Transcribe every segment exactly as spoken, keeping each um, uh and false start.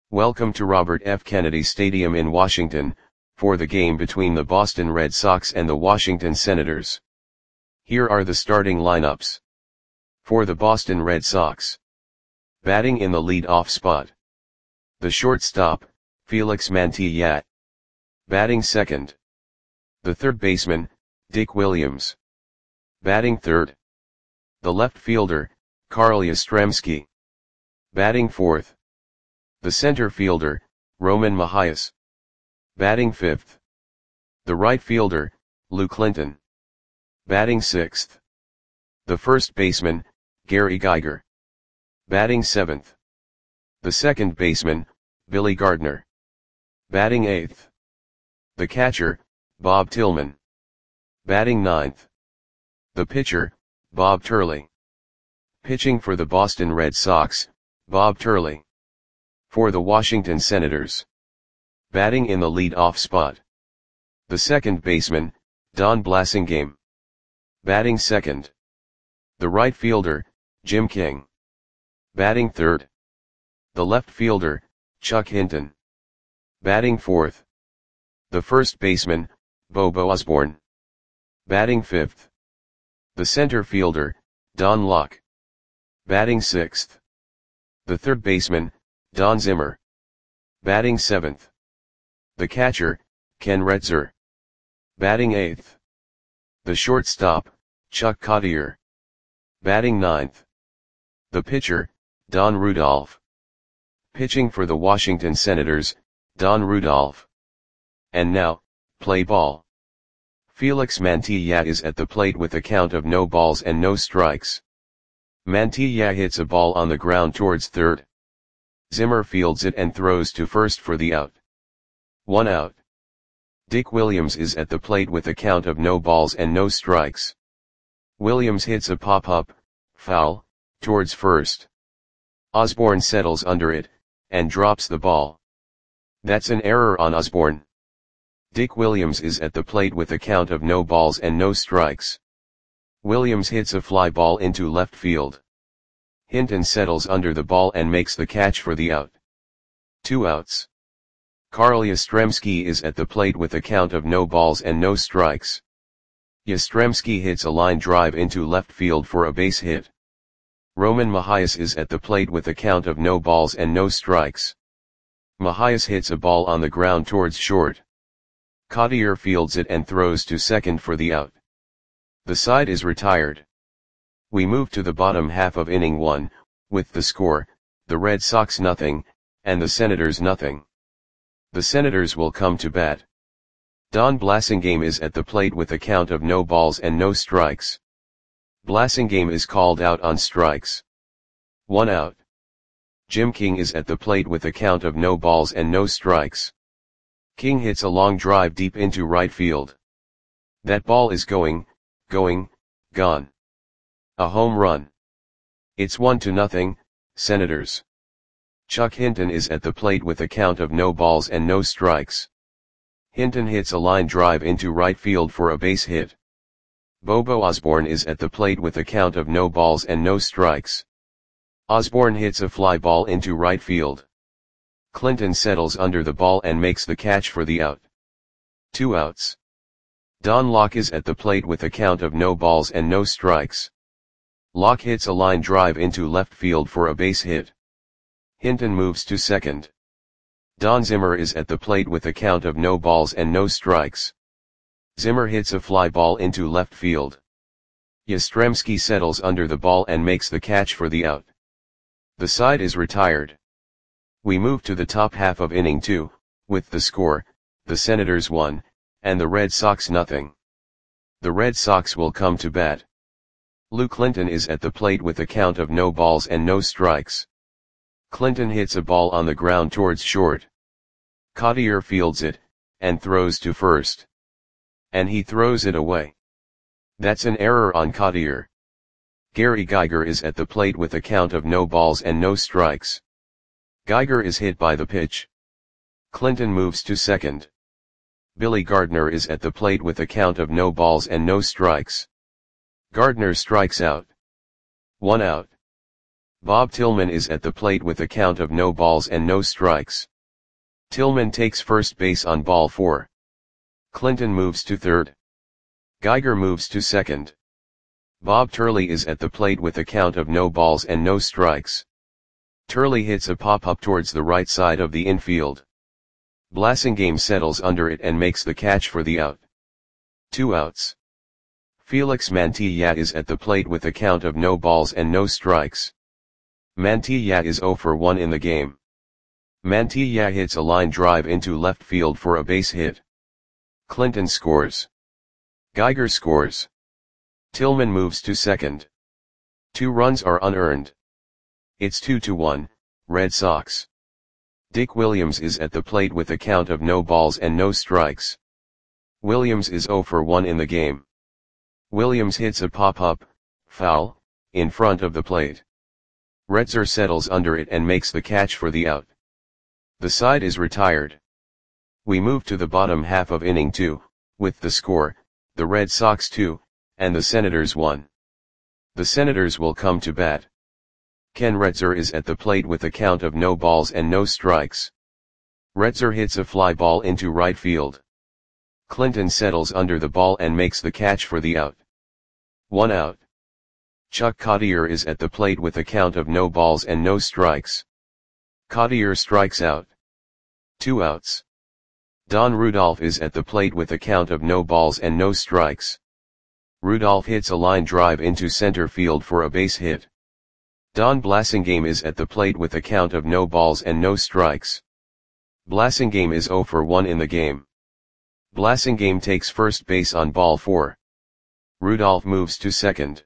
Welcome to Robert F. Kennedy Stadium in Washington, for the game between the Boston Red Sox and the Washington Senators. Here are the starting lineups. For the Boston Red Sox. Batting in the lead-off spot. The shortstop, Felix Mantilla. Batting second. The third baseman, Dick Williams. Batting third. The left fielder, Carl Yastrzemski. Batting fourth. The center fielder, Roman Mahias. Batting fifth. The right fielder, Lou Clinton. Batting sixth. The first baseman, Gary Geiger. Batting seventh. The second baseman, Billy Gardner. Batting eighth. The catcher, Bob Tillman. Batting ninth. The pitcher, Bob Turley. Pitching for the Boston Red Sox, Bob Turley. For the Washington Senators. Batting in the lead-off spot. The second baseman, Don Blasingame. Batting second. The right fielder, Jim King. Batting third. The left fielder, Chuck Hinton. Batting fourth. The first baseman, Bobo Osborne. Batting fifth. The center fielder, Don Locke. Batting sixth. The third baseman, Don Zimmer. Batting seventh. The catcher, Ken Retzer. Batting eighth. The shortstop, Chuck Cottier. Batting ninth. The pitcher, Don Rudolph. Pitching for the Washington Senators, Don Rudolph. And now, play ball. Felix Mantilla is at the plate with a count of no balls and no strikes. Mantilla hits a ball on the ground towards third. Zimmer fields it and throws to first for the out. One out. Dick Williams is at the plate with a count of no balls and no strikes. Williams hits a pop-up, foul, towards first. Osborne settles under it, and drops the ball. That's an error on Osborne. Dick Williams is at the plate with a count of no balls and no strikes. Williams hits a fly ball into left field. Hinton settles under the ball and makes the catch for the out. Two outs. Carl Yastrzemski is at the plate with a count of no balls and no strikes. Yastrzemski hits a line drive into left field for a base hit. Roman Mahias is at the plate with a count of no balls and no strikes. Mahias hits a ball on the ground towards short. Cottier fields it and throws to second for the out. The side is retired. We move to the bottom half of inning one, with the score, the Red Sox nothing, and the Senators nothing. The Senators will come to bat. Don Blasingame is at the plate with a count of no balls and no strikes. Blasingame is called out on strikes. One out. Jim King is at the plate with a count of no balls and no strikes. King hits a long drive deep into right field. That ball is going, going, gone. A home run. It's one to nothing, Senators. Chuck Hinton is at the plate with a count of no balls and no strikes. Hinton hits a line drive into right field for a base hit. Bobo Osborne is at the plate with a count of no balls and no strikes. Osborne hits a fly ball into right field. Clinton settles under the ball and makes the catch for the out. Two outs. Don Locke is at the plate with a count of no balls and no strikes. Locke hits a line drive into left field for a base hit. Hinton moves to second. Don Zimmer is at the plate with a count of no balls and no strikes. Zimmer hits a fly ball into left field. Yastrzemski settles under the ball and makes the catch for the out. The side is retired. We move to the top half of inning two, with the score, the Senators one, and the Red Sox nothing. The Red Sox will come to bat. Lou Clinton is at the plate with a count of no balls and no strikes. Clinton hits a ball on the ground towards short. Cottier fields it, and throws to first. And he throws it away. That's an error on Cottier. Gary Geiger is at the plate with a count of no balls and no strikes. Geiger is hit by the pitch. Clinton moves to second. Billy Gardner is at the plate with a count of no balls and no strikes. Gardner strikes out. One out. Bob Tillman is at the plate with a count of no balls and no strikes. Tillman takes first base on ball four. Clinton moves to third. Geiger moves to second. Bob Turley is at the plate with a count of no balls and no strikes. Turley hits a pop-up towards the right side of the infield. Blasingame settles under it and makes the catch for the out. Two outs. Felix Mantilla is at the plate with a count of no balls and no strikes. Mantilla is zero for one in the game. Mantilla hits a line drive into left field for a base hit. Clinton scores. Geiger scores. Tillman moves to second. Two runs are unearned. It's two to one, Red Sox. Dick Williams is at the plate with a count of no balls and no strikes. Williams is zero for one in the game. Williams hits a pop-up, foul, in front of the plate. Retzer settles under it and makes the catch for the out. The side is retired. We move to the bottom half of inning two, with the score, the Red Sox two, and the Senators one. The Senators will come to bat. Ken Retzer is at the plate with a count of no balls and no strikes. Retzer hits a fly ball into right field. Clinton settles under the ball and makes the catch for the out. One out. Chuck Cottier is at the plate with a count of no balls and no strikes. Cottier strikes out. Two outs. Don Rudolph is at the plate with a count of no balls and no strikes. Rudolph hits a line drive into center field for a base hit. Don Blasingame is at the plate with a count of no balls and no strikes. Blasingame is zero for one in the game. Blasingame takes first base on ball four. Rudolph moves to second.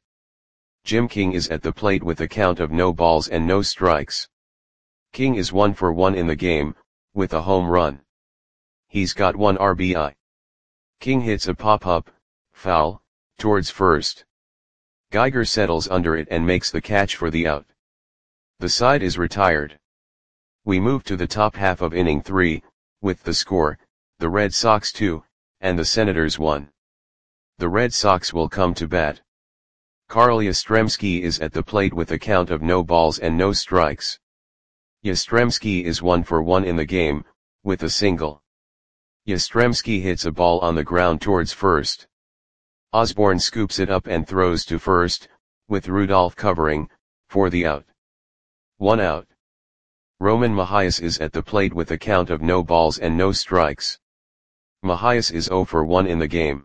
Jim King is at the plate with a count of no balls and no strikes. King is one for one in the game, with a home run. He's got one R B I. King hits a pop-up, foul, towards first. Geiger settles under it and makes the catch for the out. The side is retired. We move to the top half of inning three, with the score, the Red Sox two, and the Senators one. The Red Sox will come to bat. Carl Yastrzemski is at the plate with a count of no balls and no strikes. Yastrzemski is one for one in the game, with a single. Yastrzemski hits a ball on the ground towards first. Osborne scoops it up and throws to first, with Rudolph covering, for the out. One out. Roman Mahias is at the plate with a count of no balls and no strikes. Mahias is zero for one in the game.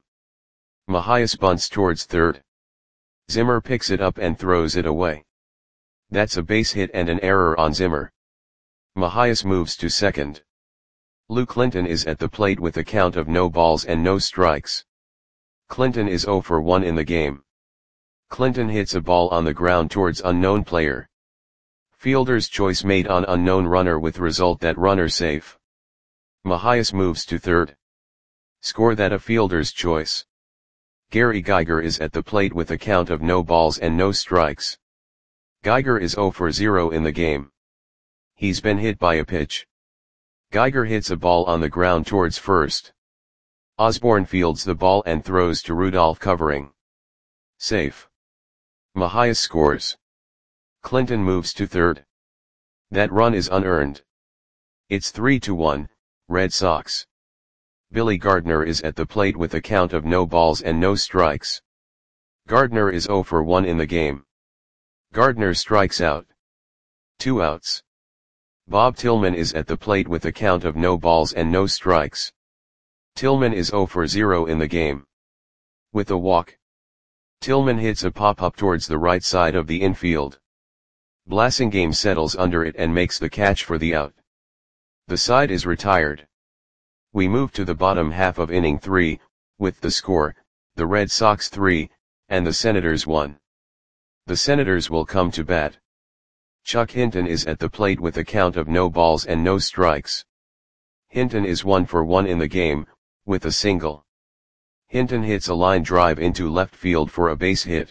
Mahias bunts towards third. Zimmer picks it up and throws it away. That's a base hit and an error on Zimmer. Mahias moves to second. Lou Clinton is at the plate with a count of no balls and no strikes. Clinton is zero for one in the game. Clinton hits a ball on the ground towards unknown player. Fielder's choice made on unknown runner with result that runner safe. Mahias moves to third. Score that a fielder's choice. Gary Geiger is at the plate with a count of no balls and no strikes. Geiger is zero for zero in the game. He's been hit by a pitch. Geiger hits a ball on the ground towards first. Osborne fields the ball and throws to Rudolph covering. Safe. Mahias scores. Clinton moves to third. That run is unearned. It's three to one, Red Sox. Billy Gardner is at the plate with a count of no balls and no strikes. Gardner is zero for one in the game. Gardner strikes out. Two outs. Bob Tillman is at the plate with a count of no balls and no strikes. Tillman is zero for zero in the game. With a walk. Tillman hits a pop-up towards the right side of the infield. Blasingame settles under it and makes the catch for the out. The side is retired. We move to the bottom half of inning three, with the score, the Red Sox three, and the Senators one. The Senators will come to bat. Chuck Hinton is at the plate with a count of no balls and no strikes. Hinton is one for one in the game, with a single. Hinton hits a line drive into left field for a base hit.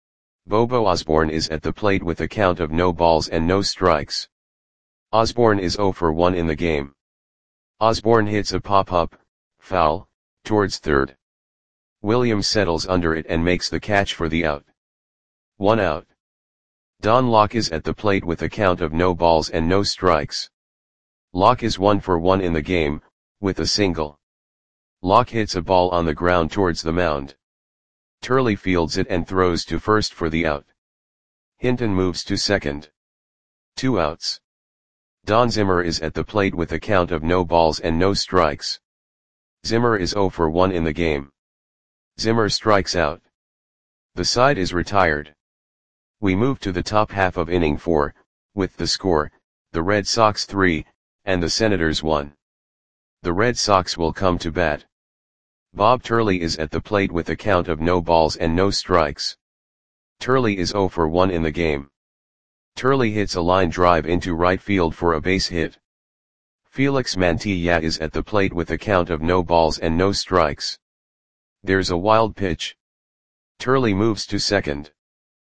Bobo Osborne is at the plate with a count of no balls and no strikes. Osborne is zero for one in the game. Osborne hits a pop-up, foul, towards third. Williams settles under it and makes the catch for the out. One out. Don Locke is at the plate with a count of no balls and no strikes. Locke is one for one in the game, with a single. Locke hits a ball on the ground towards the mound. Turley fields it and throws to first for the out. Hinton moves to second. Two outs. Don Zimmer is at the plate with a count of no balls and no strikes. Zimmer is zero for one in the game. Zimmer strikes out. The side is retired. We move to the top half of inning four, with the score, the Red Sox three, and the Senators one. The Red Sox will come to bat. Bob Turley is at the plate with a count of no balls and no strikes. Turley is zero for one in the game. Turley hits a line drive into right field for a base hit. Felix Mantilla is at the plate with a count of no balls and no strikes. There's a wild pitch. Turley moves to second.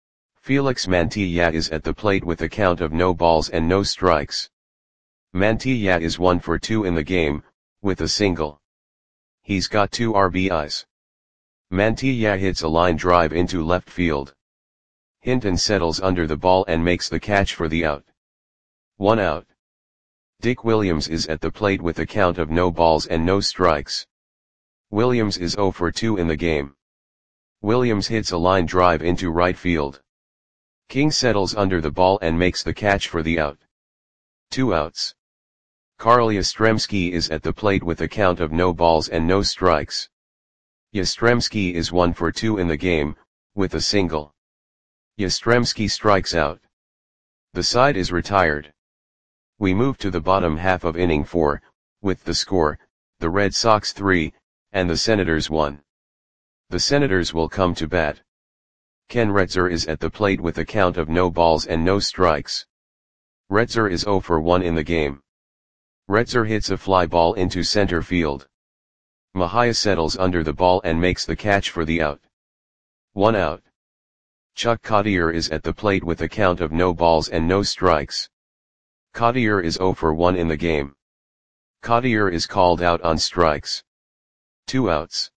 Felix Mantilla is at the plate with a count of no balls and no strikes. Mantilla is one for two in the game, with a single. He's got two R B Is. Mantilla hits a line drive into left field. Hinton settles under the ball and makes the catch for the out. One out. Dick Williams is at the plate with a count of no balls and no strikes. Williams is zero for two in the game. Williams hits a line drive into right field. King settles under the ball and makes the catch for the out. Two outs. Carl Yastrzemski is at the plate with a count of no balls and no strikes. Yastrzemski is one for two in the game, with a single. Yastrzemski strikes out. The side is retired. We move to the bottom half of inning four, with the score, the Red Sox three, and the Senators one. The Senators will come to bat. Ken Retzer is at the plate with a count of no balls and no strikes. Retzer is zero for one in the game. Retzer hits a fly ball into center field. Mejia settles under the ball and makes the catch for the out. One out. Chuck Cottier is at the plate with a count of no balls and no strikes. Cottier is zero for one in the game. Cottier is called out on strikes. Two outs.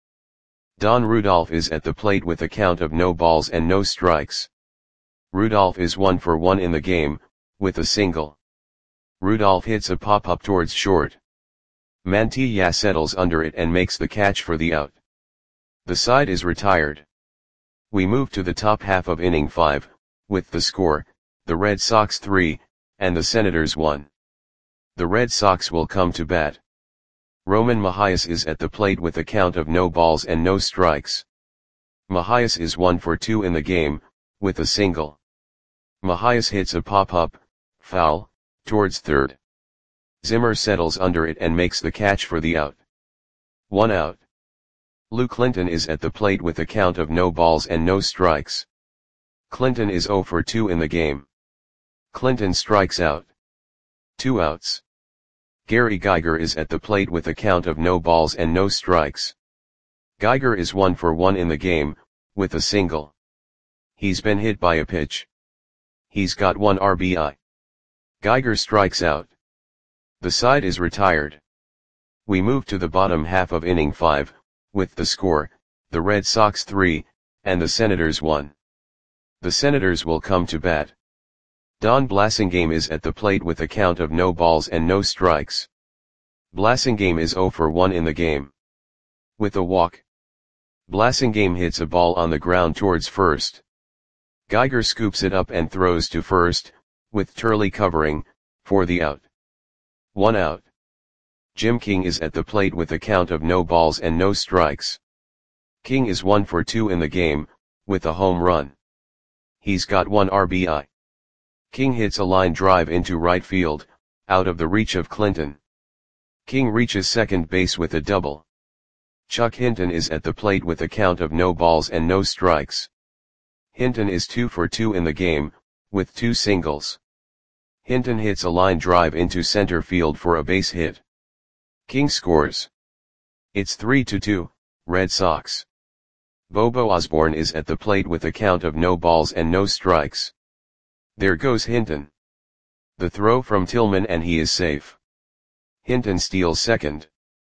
Don Rudolph is at the plate with a count of no balls and no strikes. Rudolph is one for one in the game, with a single. Rudolph hits a pop-up towards short. Mantilla settles under it and makes the catch for the out. The side is retired. We move to the top half of inning five, with the score, the Red Sox three, and the Senators one. The Red Sox will come to bat. Roman Mejias is at the plate with a count of no balls and no strikes. Mejias is one for two in the game, with a single. Mejias hits a pop-up, foul, towards third. Zimmer settles under it and makes the catch for the out. One out. Lou Clinton is at the plate with a count of no balls and no strikes. Clinton is zero for two in the game. Clinton strikes out. Two outs. Gary Geiger is at the plate with a count of no balls and no strikes. Geiger is one for one in the game, with a single. He's been hit by a pitch. He's got one R B I. Geiger strikes out. The side is retired. We move to the bottom half of inning five, with the score, the Red Sox three, and the Senators one. The Senators will come to bat. Don Blasingame is at the plate with a count of no balls and no strikes. Blasingame is zero for one in the game. With a walk. Blasingame hits a ball on the ground towards first. Geiger scoops it up and throws to first, with Turley covering, for the out. One out. Jim King is at the plate with a count of no balls and no strikes. King is one for two in the game, with a home run. He's got one R B I. King hits a line drive into right field, out of the reach of Clinton. King reaches second base with a double. Chuck Hinton is at the plate with a count of no balls and no strikes. Hinton is two for two in the game, with two singles. Hinton hits a line drive into center field for a base hit. King scores. It's three to two, Red Sox. Bobo Osborne is at the plate with a count of no balls and no strikes. There goes Hinton. The throw from Tillman and he is safe. Hinton steals second.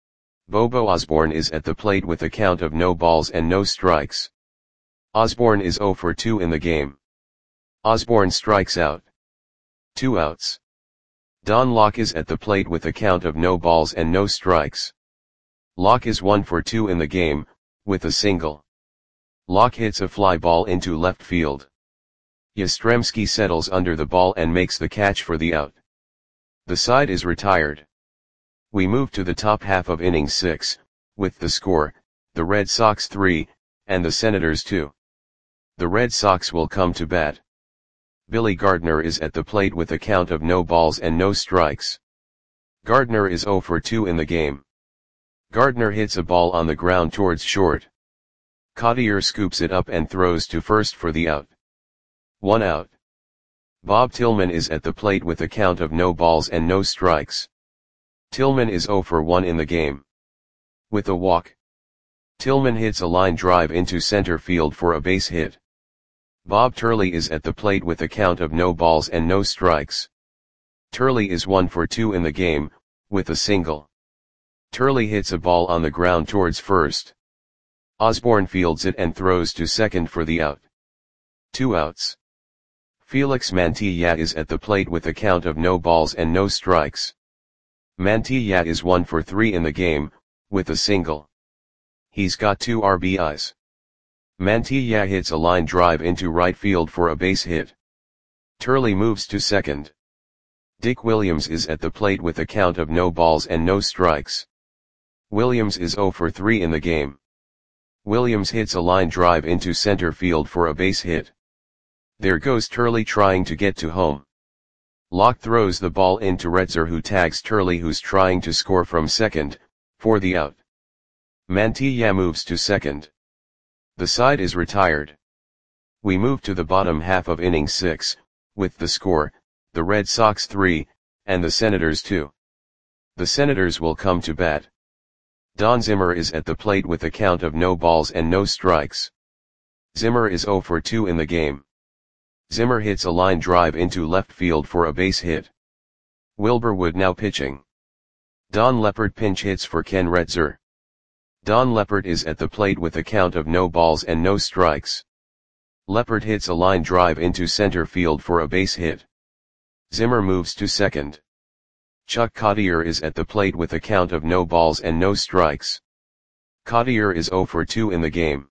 Bobo Osborne is at the plate with a count of no balls and no strikes. Osborne is zero for two in the game. Osborne strikes out. Two outs. Don Locke is at the plate with a count of no balls and no strikes. Locke is one for two in the game, with a single. Locke hits a fly ball into left field. Yastrzemski settles under the ball and makes the catch for the out. The side is retired. We move to the top half of inning six, with the score, the Red Sox three, and the Senators two. The Red Sox will come to bat. Billy Gardner is at the plate with a count of no balls and no strikes. Gardner is oh for two in the game. Gardner hits a ball on the ground towards short. Cottier scoops it up and throws to first for the out. One out. Bob Tillman is at the plate with a count of no balls and no strikes. Tillman is oh for one in the game. With a walk. Tillman hits a line drive into center field for a base hit. Bob Turley is at the plate with a count of no balls and no strikes. Turley is one for two in the game, with a single. Turley hits a ball on the ground towards first. Osborne fields it and throws to second for the out. Two outs. Felix Mantilla is at the plate with a count of no balls and no strikes. Mantilla is one for three in the game, with a single. He's got two R B Is. Mantilla hits a line drive into right field for a base hit. Turley moves to second. Dick Williams is at the plate with a count of no balls and no strikes. Williams is oh for three in the game. Williams hits a line drive into center field for a base hit. There goes Turley trying to get to home. Locke throws the ball into Retzer, who tags Turley, who's trying to score from second, for the out. Mantilla moves to second. The side is retired. We move to the bottom half of inning six, with the score, the Red Sox three, and the Senators two. The Senators will come to bat. Don Zimmer is at the plate with a count of no balls and no strikes. Zimmer is oh for two in the game. Zimmer hits a line drive into left field for a base hit. Wilbur Wood now pitching. Don Leppert pinch hits for Ken Retzer. Don Leppert is at the plate with a count of no balls and no strikes. Leppert hits a line drive into center field for a base hit. Zimmer moves to second. Chuck Cottier is at the plate with a count of no balls and no strikes. Cottier is oh for two in the game.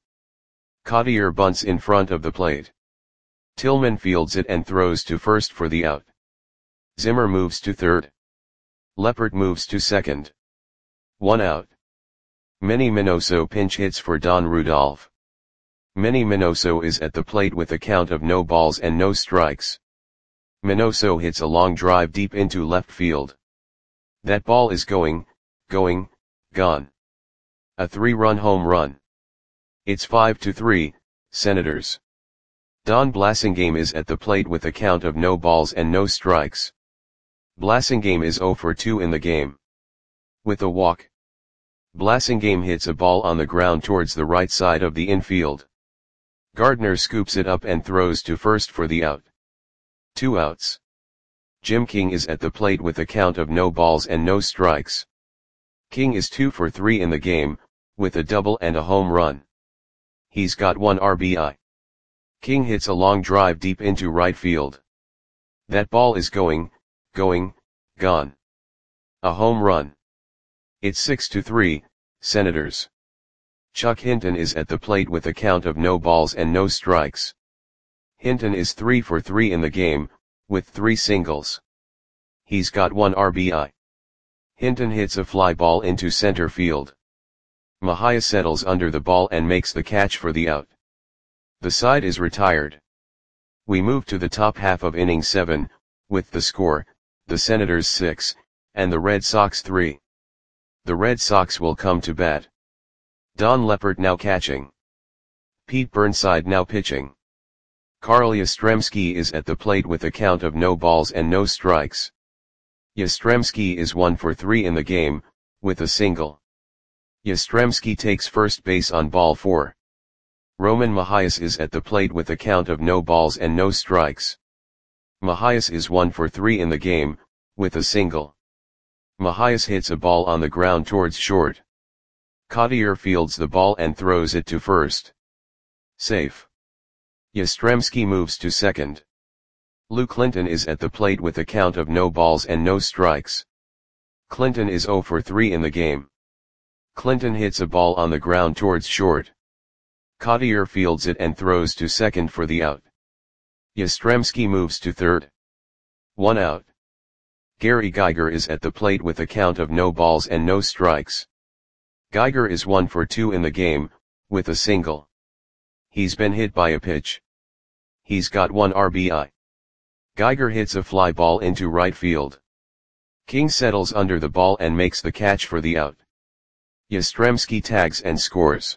Cottier bunts in front of the plate. Tillman fields it and throws to first for the out. Zimmer moves to third. Leppert moves to second. One out. Manny Minoso pinch hits for Don Rudolph. Manny Minoso is at the plate with a count of no balls and no strikes. Minoso hits a long drive deep into left field. That ball is going, going, gone. A three-run home run. It's five to three, Senators. Don Blasingame is at the plate with a count of no balls and no strikes. Blasingame is oh for two in the game. With a walk. Blasingame hits a ball on the ground towards the right side of the infield. Gardner scoops it up and throws to first for the out. Two outs. Jim King is at the plate with a count of no balls and no strikes. King is two for three in the game, with a double and a home run. He's got one R B I. King hits a long drive deep into right field. That ball is going, going, gone. A home run. It's six to three, Senators. Chuck Hinton is at the plate with a count of no balls and no strikes. Hinton is three for three in the game, with three singles. He's got one R B I. Hinton hits a fly ball into center field. Mejia settles under the ball and makes the catch for the out. The side is retired. We move to the top half of inning seven, with the score, the Senators six, and the Red Sox three. The Red Sox will come to bat. Don Leppert now catching. Pete Burnside now pitching. Carl Yastrzemski is at the plate with a count of no balls and no strikes. Yastrzemski is one for three in the game, with a single. Yastrzemski takes first base on ball four. Roman Mejias is at the plate with a count of no balls and no strikes. Mejias is one for three in the game, with a single. Mejias hits a ball on the ground towards short. Cottier fields the ball and throws it to first. Safe. Yastrzemski moves to second. Lou Clinton is at the plate with a count of no balls and no strikes. Clinton is zero for three in the game. Clinton hits a ball on the ground towards short. Cottier fields it and throws to second for the out. Yastrzemski moves to third. One out. Gary Geiger is at the plate with a count of no balls and no strikes. Geiger is one for two in the game, with a single. He's been hit by a pitch. He's got one R B I. Geiger hits a fly ball into right field. King settles under the ball and makes the catch for the out. Yastrzemski tags and scores.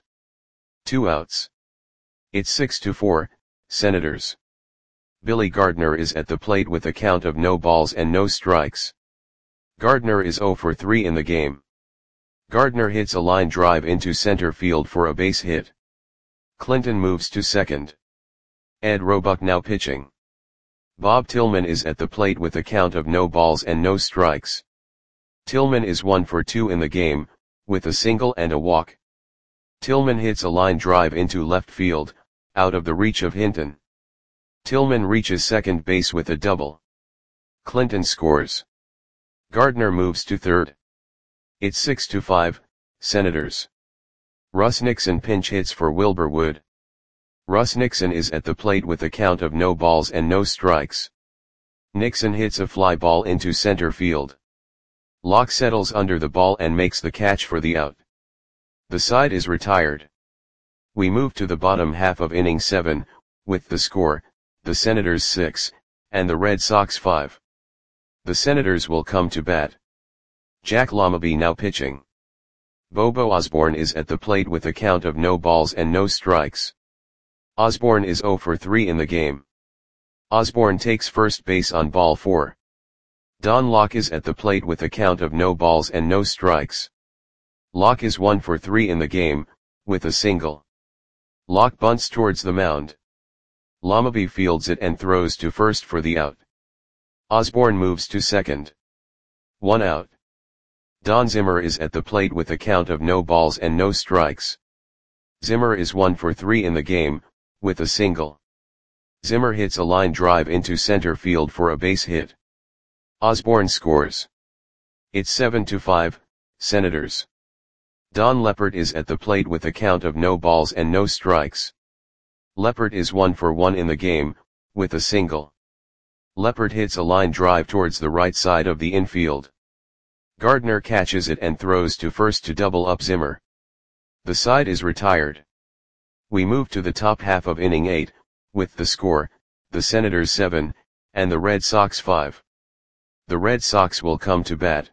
Two outs. It's six to four, Senators. Billy Gardner is at the plate with a count of no balls and no strikes. Gardner is zero for three in the game. Gardner hits a line drive into center field for a base hit. Clinton moves to second. Ed Roebuck now pitching. Bob Tillman is at the plate with a count of no balls and no strikes. Tillman is one for two in the game, with a single and a walk. Tillman hits a line drive into left field, out of the reach of Hinton. Tillman reaches second base with a double. Clinton scores. Gardner moves to third. It's six to five, Senators. Russ Nixon pinch hits for Wilbur Wood. Russ Nixon is at the plate with a count of no balls and no strikes. Nixon hits a fly ball into center field. Locke settles under the ball and makes the catch for the out. The side is retired. We move to the bottom half of inning seven, with the score, the Senators six, and the Red Sox five. The Senators will come to bat. Jack Lommaby now pitching. Bobo Osborne is at the plate with a count of no balls and no strikes. Osborne is zero for three in the game. Osborne takes first base on ball four. Don Locke is at the plate with a count of no balls and no strikes. Locke is one for three in the game, with a single. Locke bunts towards the mound. Lommaby fields it and throws to first for the out. Osborne moves to second. One out. Don Zimmer is at the plate with a count of no balls and no strikes. Zimmer is one for three in the game, with a single. Zimmer hits a line drive into center field for a base hit. Osborne scores. It's seven to five, Senators. Don Leppert is at the plate with a count of no balls and no strikes. Leppert is one for one in the game, with a single. Leppert hits a line drive towards the right side of the infield. Gardner catches it and throws to first to double up Zimmer. The side is retired. We move to the top half of inning eight, with the score, the Senators seven, and the Red Sox five. The Red Sox will come to bat.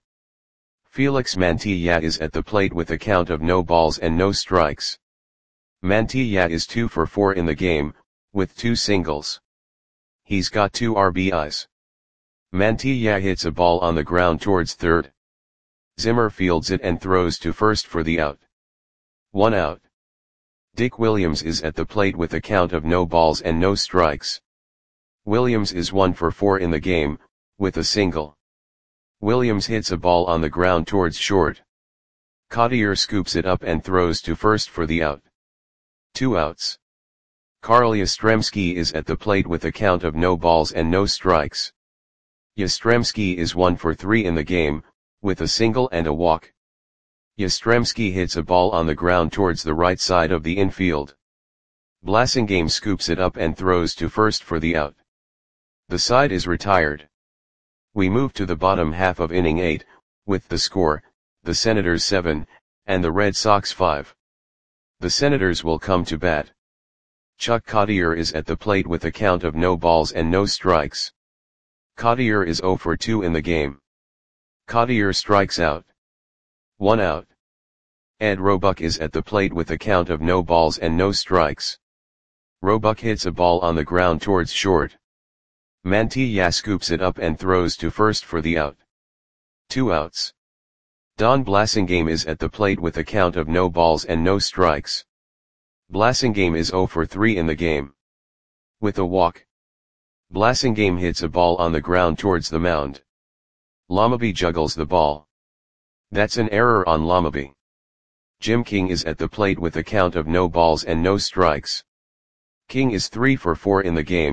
Felix Mantilla is at the plate with a count of no balls and no strikes. Mantilla is two for four in the game, with two singles. He's got two R B Is. Mantilla hits a ball on the ground towards third. Zimmer fields it and throws to first for the out. One out. Dick Williams is at the plate with a count of no balls and no strikes. Williams is one for four in the game, with a single. Williams hits a ball on the ground towards short. Cottier scoops it up and throws to first for the out. Two outs. Carl Yastrzemski is at the plate with a count of no balls and no strikes. Yastrzemski is one for three in the game, with a single and a walk. Yastrzemski hits a ball on the ground towards the right side of the infield. Blasingame scoops it up and throws to first for the out. The side is retired. We move to the bottom half of inning eight, with the score, the Senators seven, and the Red Sox five. The Senators will come to bat. Chuck Cottier is at the plate with a count of no balls and no strikes. Cottier is zero for two in the game. Cottier strikes out. One out. Ed Roebuck is at the plate with a count of no balls and no strikes. Roebuck hits a ball on the ground towards short. Mantilla scoops it up and throws to first for the out. Two outs. Don Blasingame is at the plate with a count of no balls and no strikes. Blasingame is zero for three in the game. With a walk. Blasingame hits a ball on the ground towards the mound. Lommaby juggles the ball. That's an error on Lommaby. Jim King is at the plate with a count of no balls and no strikes. King is three for four in the game,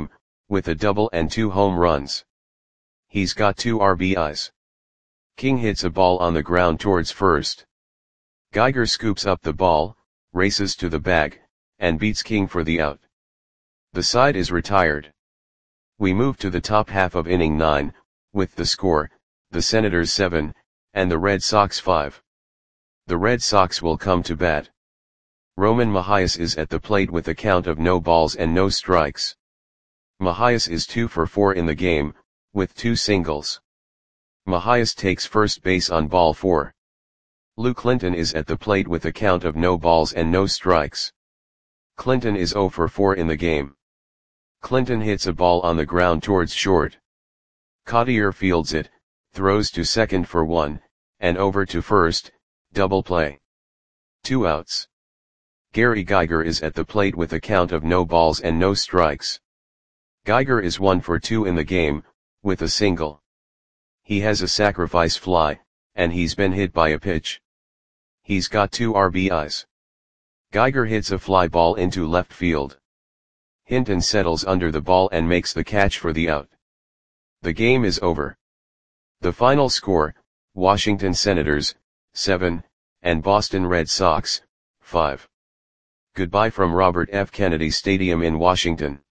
with a double and two home runs. He's got two R B Is. King hits a ball on the ground towards first. Geiger scoops up the ball, races to the bag, and beats King for the out. The side is retired. We move to the top half of inning nine, with the score, the Senators seven, and the Red Sox five. The Red Sox will come to bat. Roman Mahias is at the plate with a count of no balls and no strikes. Mahias is two for four in the game, with two singles. Mahias takes first base on ball four. Lou Clinton is at the plate with a count of no balls and no strikes. Clinton is zero for four in the game. Clinton hits a ball on the ground towards short. Cottier fields it, throws to second for one, and over to first, double play. Two outs. Gary Geiger is at the plate with a count of no balls and no strikes. Geiger is one for two in the game, with a single. He has a sacrifice fly, and he's been hit by a pitch. He's got two R B Is. Geiger hits a fly ball into left field. Hinton settles under the ball and makes the catch for the out. The game is over. The final score, Washington Senators, seven, and Boston Red Sox, five. Goodbye from Robert F. Kennedy Stadium in Washington.